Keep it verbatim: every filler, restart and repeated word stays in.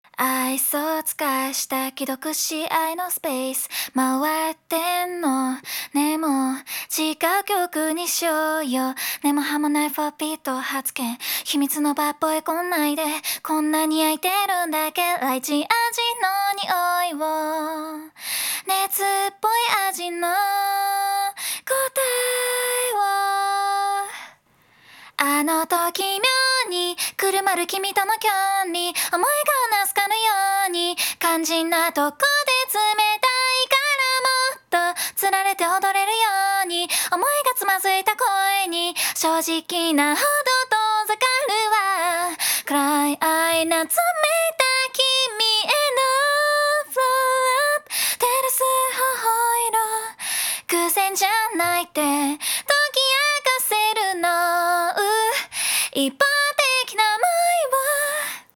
愛想つかした既読し合いのスペース回ってんのねも違う曲にしようよねもハモないフォービート発見秘密のバッボイこんないでこんなに焼いてるんだけライチ味の匂いを熱っぽい味の答えをあの時妙にくるまる君との距離思いがなすかのように肝心なとこで冷たいからもっとつられて踊れるように思いがつまずいた声に正直なほど遠ざかるわ暗い愛な冷めた君へのフローアップ照らす頬色偶然じゃないって解き明かせるの一歩